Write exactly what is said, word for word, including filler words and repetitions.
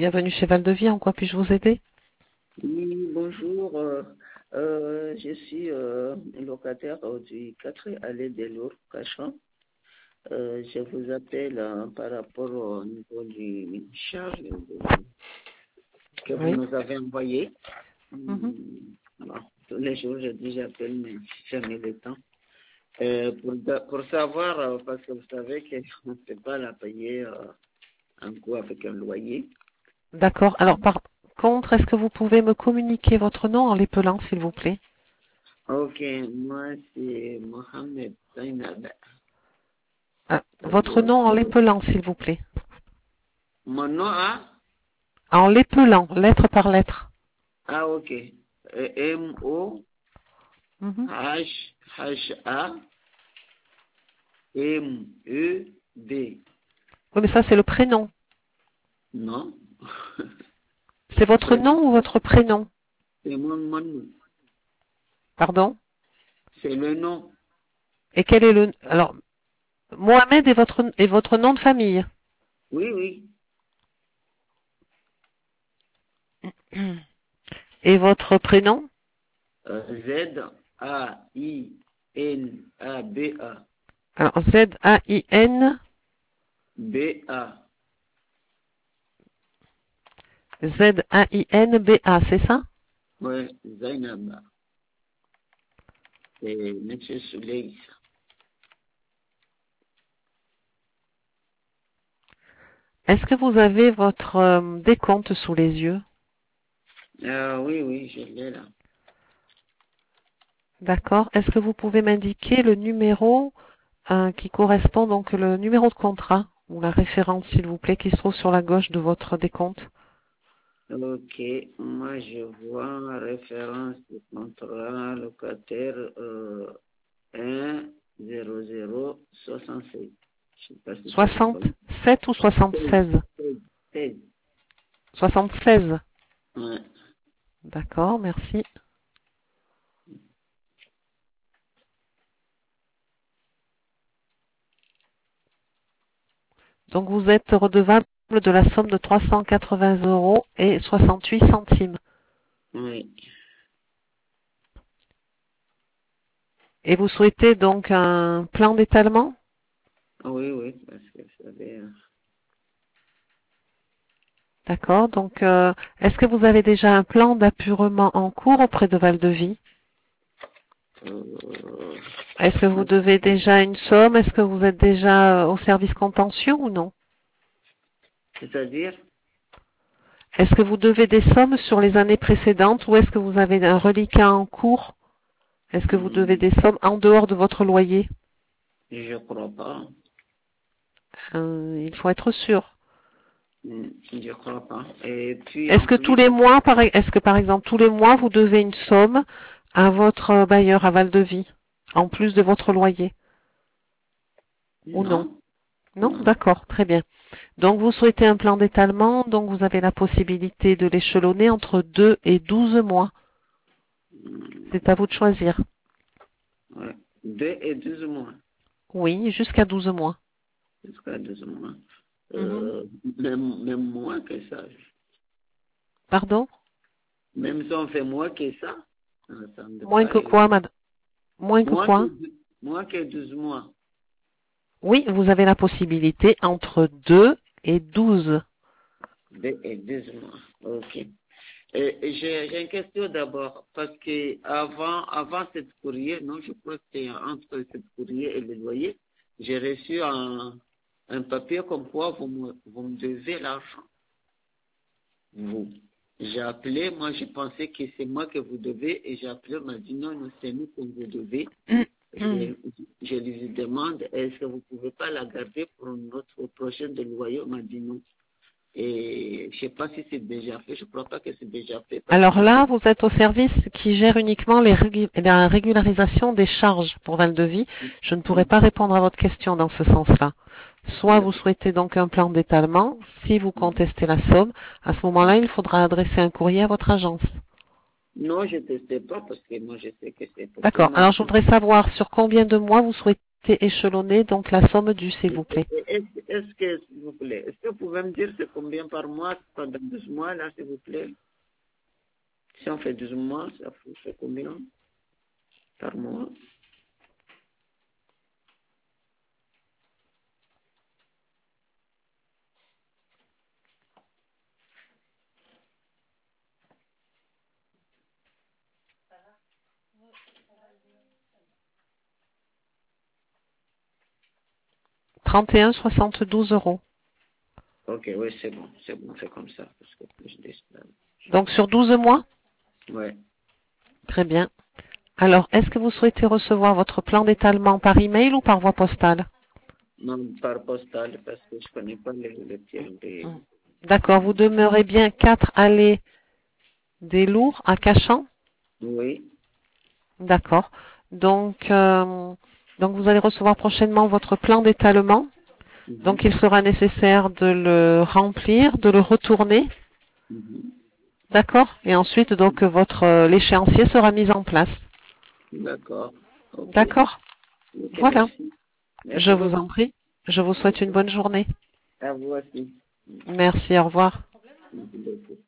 Bienvenue chez Val-de-Vie, en quoi puis-je vous aider? Oui, bonjour. euh, euh, je suis euh, locataire euh, du quatre allée des Lourdes, Cachan. Euh, je vous appelle euh, par rapport au niveau du charge de- que vous Oui. nous avez envoyé. Mhm. Hum, bon, tous les jours, je dis j'appelle, mais jamais le temps. Euh, pour, pour savoir, euh, parce que vous savez qu'on ne peut pas la payer euh, en coup avec un loyer. D'accord. Alors, par contre, est-ce que vous pouvez me communiquer votre nom en l'épelant, s'il vous plaît? Ok, moi c'est Mohamed Zainab. Ah, votre Euh, nom en l'épelant, s'il vous plaît. Mon nom a En l'épelant, lettre par lettre. Ah, ok. Euh, M O Mhm. H H A M E D. Oui, mais ça, c'est le prénom. Non. C'est votre Prénom, nom ou votre prénom? c'est mon, mon nom. Pardon? C'est le nom. Et quel est le... Alors, Mohamed est votre, est votre nom de famille. Oui, oui. Et votre prénom? Euh, Z A I N A B A. Alors, Z A I N, B A. Z A I N B A, c'est ça? Ouais, Zainab. C'est Monsieur Soleil. Est-ce que vous avez votre euh, décompte sous les yeux? Ah, oui, oui, je l'ai là. D'accord. Est-ce que vous pouvez m'indiquer le numéro euh, qui correspond, donc le numéro de contrat ou la référence, s'il vous plaît, qui se trouve sur la gauche de votre décompte? Ok, moi je vois référence du contrat locataire euh, un zéro zéro soixante-sept. Je sais pas si c'est la bonne. soixante-sept ou seize, soixante-seize? seize, seize. soixante-seize. Ouais. D'accord, merci. Donc vous êtes redevable de la somme de trois cent quatre-vingts euros et soixante-huit centimes. Oui, Et vous souhaitez donc un plan d'étalement? oui, oui, parce que vous savez, euh, D'accord. Donc, euh, est-ce que vous avez déjà un plan d'appurement en cours auprès de Val-de-Vie? euh, Est-ce que vous devez déjà une somme? Est-ce que vous êtes déjà euh, au service contentieux ou non? c'est-à-dire, Est-ce que vous devez des sommes sur les années précédentes ou est-ce que vous avez un reliquat en cours? Est-ce que vous devez hum, des sommes en dehors de votre loyer? je crois pas. Euh, il faut être sûr. Hum, Je crois pas. Et puis Est-ce en que tous plus, les mois, par, e- est-ce que par exemple tous les mois vous devez une somme à votre bailleur à Val-de-Vie en plus de votre loyer ou non? non, Non? non. D'accord, très bien. Donc vous souhaitez un plan d'étalement, donc vous avez la possibilité de l'échelonner entre deux et douze mois. Hum, C'est à vous de choisir. ouais. Deux et douze mois, Oui, jusqu'à douze mois. jusqu'à douze mois. Mhm. Euh, même, même moins que ça. Pardon? Même si on fait moins que ça, ça ne semble Moins pas que élevé. quoi, madame? Moins que Moins que, quoi? dou- moins que douze mois. Oui, vous avez la possibilité entre deux et douze. Deux et douze mois. OK. Et, et j'ai j'ai une question d'abord, parce que avant, avant cette courrier, non, je crois que c'est entre cette courrier et le loyer, j'ai reçu un, un papier comme quoi vous me, vous me devez l'argent. Vous. J'ai appelé, moi je pensais que c'est moi que vous devez, et j'ai appelé, on m'a dit non, non, c'est nous que vous devez. Et je lui demande, est-ce que vous ne pouvez pas la garder pour notre prochain de loyer? On m'a dit non. Et je ne sais pas si c'est déjà fait, je ne crois pas que c'est déjà fait parce que Alors moi, là, vous êtes au service qui gère uniquement les régu- eh bien, la régularisation des charges pour Val-de-Vie. Je ne pourrai pas répondre à votre question dans ce sens-là. Soit vous souhaitez donc un plan d'étalement, si vous contestez la somme, à ce moment-là, il faudra adresser un courrier à votre agence. non, je ne testais pas parce que moi je sais que c'est parce que D'accord. moi, Alors je voudrais savoir sur combien de mois vous souhaitez échelonner donc la somme due, s'il vous plaît. Est-ce est que, s'il vous plaît, est-ce que vous pouvez me dire c'est combien par mois pendant douze mois, là, s'il vous plaît? Si on fait douze mois, ça fait combien par mois? trente et un virgule soixante-douze euros. Ok, oui, c'est bon, c'est bon, c'est comme ça. Parce que je dis ça. Donc sur douze mois? Ouais. Très bien. Alors, est-ce que vous souhaitez recevoir votre plan d'étalement par email ou par voie postale? Non, par postal, parce que je connais pas les, les tiers des... D'accord, vous demeurez bien quatre allées des Lourds à Cachan? Oui. D'accord. Donc, euh, donc vous allez recevoir prochainement votre plan d'étalement. Mhm. Donc il sera nécessaire de le remplir, de le retourner. Mhm. D'accord? Et ensuite, donc, votre euh, l'échéancier sera mis en place. D'accord. Ok. D'accord? Ok, Voilà. merci. Je Merci vous beaucoup. en prie. Je vous souhaite une bonne journée. À vous aussi. Merci, au revoir. Merci beaucoup.